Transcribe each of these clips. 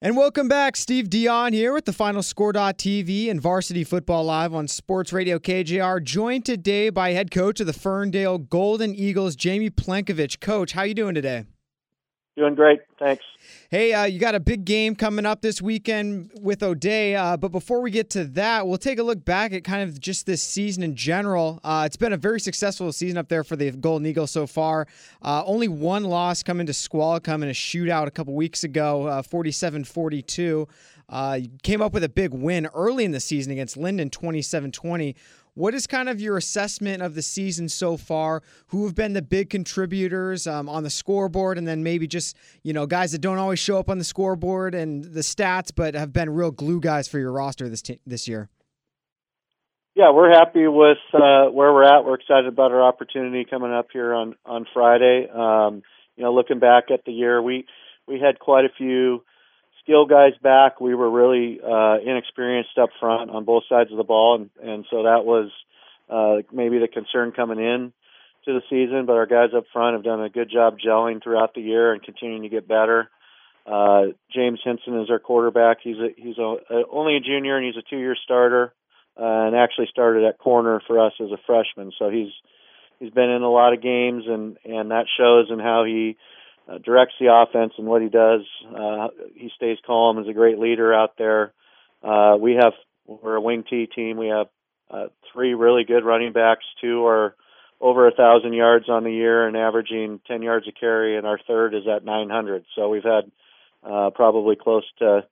And welcome back. Steve Dion here with the Final Score.tv and Varsity Football Live on Sports Radio KJR. Joined today by head coach of the Ferndale Golden Eagles, Jamie Plenkovich. Coach, how you doing today? Doing great, thanks. Hey, you got a big game coming up this weekend with O'Dea, but before we get to that, we'll take a look back at kind of just this season in general. It's been a very successful season up there for the Golden Eagles so far. Only one loss coming to Squalicum in a shootout a couple weeks ago, 47-42. Came up with a big win early in the season against Linden, 27-20. What is kind of your assessment of the season so far? Who have been the big contributors on the scoreboard, and then maybe just, guys that don't always show up on the scoreboard and the stats, but have been real glue guys for your roster this year? Yeah, we're happy with where we're at. We're excited about our opportunity coming up here on Friday. Looking back at the year, we had quite a few skill guys back. We were really inexperienced up front on both sides of the ball, and so that was maybe the concern coming in to the season. But our guys up front have done a good job gelling throughout the year and continuing to get better. James Hinson is our quarterback. He's only a junior, and he's a 2-year starter, and actually started at corner for us as a freshman. So he's been in a lot of games, and that shows in how he directs the offense and what he does. He stays calm, is a great leader out there. We're a wing T team. We have 3 really good running backs. 2 are over 1,000 yards on the year and averaging 10 yards a carry, and our third is at 900. So we've had probably close to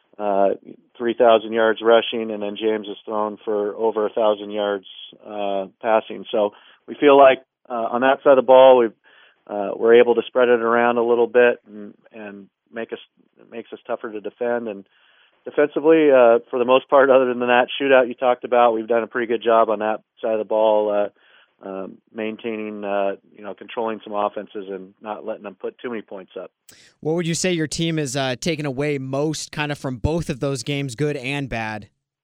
3,000 yards rushing, and then James has thrown for over 1,000 yards passing. So we feel like on that side of the ball, we're able to spread it around a little bit and makes us tougher to defend. And defensively, for the most part, other than that shootout you talked about, we've done a pretty good job on that side of the ball, maintaining, controlling some offenses and not letting them put too many points up. What would you say your team has taken away most kind of from both of those games, good and bad?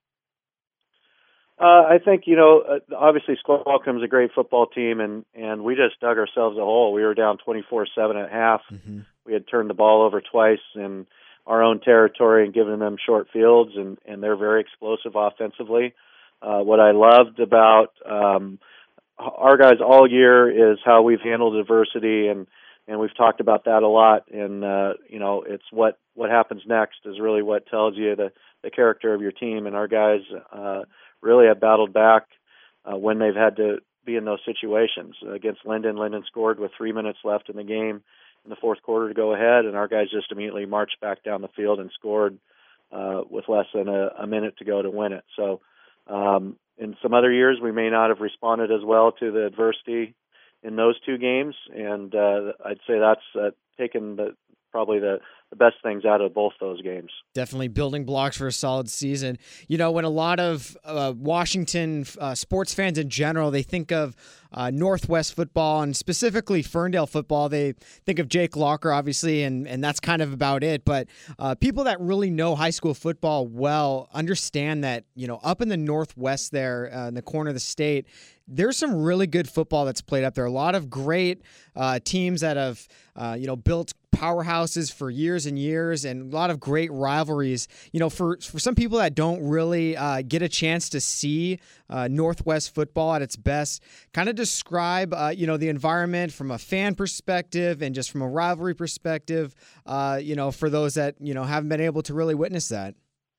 I think, obviously Squalicum is a great football team, and we just dug ourselves a hole. We were down 24-7 at half. Mm-hmm. We had turned the ball over twice in our own territory and given them short fields, and they're very explosive offensively. What I loved about our guys all year is how we've handled adversity, and we've talked about that a lot. And, it's what happens next is really what tells you the character of your team, and our guys really have battled back when they've had to be in those situations. Against Linden, Linden scored with 3 minutes left in the game in the fourth quarter to go ahead, and our guys just immediately marched back down the field and scored with less than a minute to go to win it. So in some other years, we may not have responded as well to the adversity in those 2 games, and I'd say that's taken probably the best things out of both those games. Definitely building blocks for a solid season. When a lot of Washington sports fans in general, they think of Northwest football and specifically Ferndale football, they think of Jake Locker, obviously, and that's kind of about it. But people that really know high school football well understand that, up in the Northwest there, in the corner of the state, there's some really good football that's played up there. A lot of great teams that have, built powerhouses for years and years, and a lot of great rivalries. For some people that don't really get a chance to see Northwest football at its best, kind of describe, the environment from a fan perspective and just from a rivalry perspective, for those that, haven't been able to really witness that.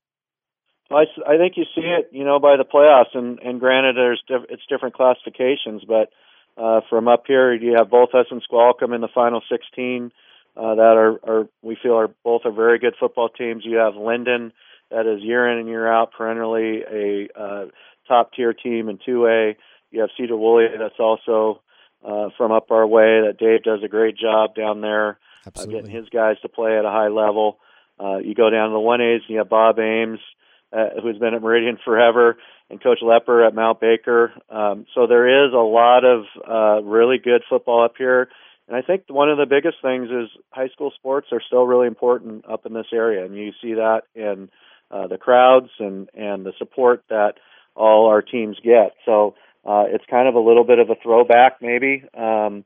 I think you see it, by the playoffs, and granted, it's different classifications, but from up here, you have both us and Squalicum in the final 16 that are we feel are both are very good football teams. You have Linden, that is year in and year out perennially a top tier team in 2A. You have Cedar Woolley, that's also from up our way. That Dave does a great job down there, getting his guys to play at a high level. You go down to the 1As, and you have Bob Ames, who's been at Meridian forever, and Coach Lepper at Mount Baker. So there is a lot of really good football up here. And I think one of the biggest things is high school sports are still really important up in this area. And you see that in the crowds and the support that all our teams get. So it's kind of a little bit of a throwback maybe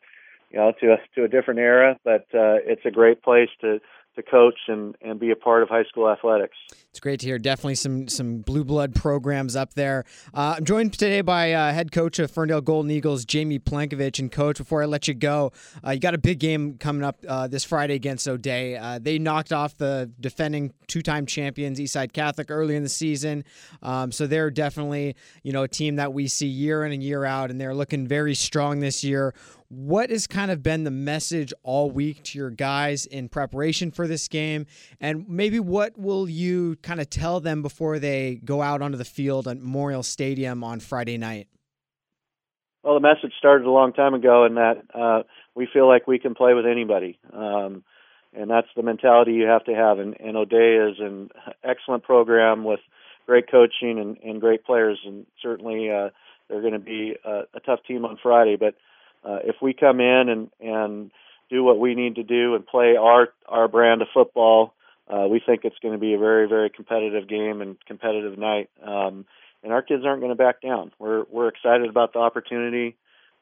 to a different era, but it's a great place to coach and be a part of high school athletics. It's great to hear. Definitely some blue blood programs up there. I'm joined today by head coach of Ferndale Golden Eagles, Jamie Plenkovich. And Coach, before I let you go, you got a big game coming up this Friday against O'Dea. They knocked off the defending two-time champions, Eastside Catholic, early in the season. So they're definitely a team that we see year in and year out, and they're looking very strong this year. What has kind of been the message all week to your guys in preparation for this game? And maybe what will you kind of tell them before they go out onto the field at Memorial Stadium on Friday night? Well, the message started a long time ago in that we feel like we can play with anybody. And that's the mentality you have to have. And O'Dea is an excellent program with great coaching and great players. And certainly they're going to be a tough team on Friday. But if we come in and do what we need to do and play our brand of football, we think it's going to be a very, very competitive game and competitive night. And our kids aren't going to back down. We're excited about the opportunity.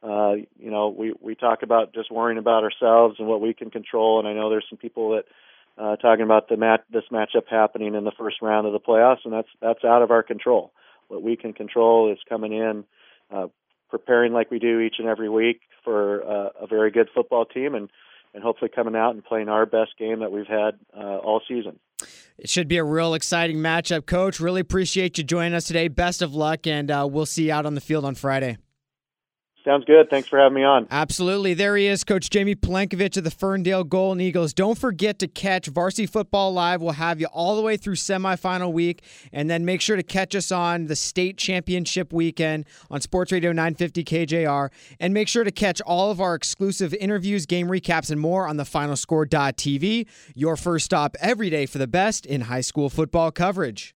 We talk about just worrying about ourselves and what we can control. And I know there's some people that talking about this matchup happening in the first round of the playoffs, and that's out of our control. What we can control is coming in, preparing like we do each and every week for a very good football team, and hopefully coming out and playing our best game that we've had all season. It should be a real exciting matchup, Coach. Really appreciate you joining us today. Best of luck, and we'll see you out on the field on Friday. Sounds good. Thanks for having me on. Absolutely. There he is, Coach Jamie Plenkovich of the Ferndale Golden Eagles. Don't forget to catch Varsity Football Live. We'll have you all the way through semifinal week, and then make sure to catch us on the state championship weekend on Sports Radio 950 KJR, and make sure to catch all of our exclusive interviews, game recaps, and more on the FinalScore.tv, your first stop every day for the best in high school football coverage.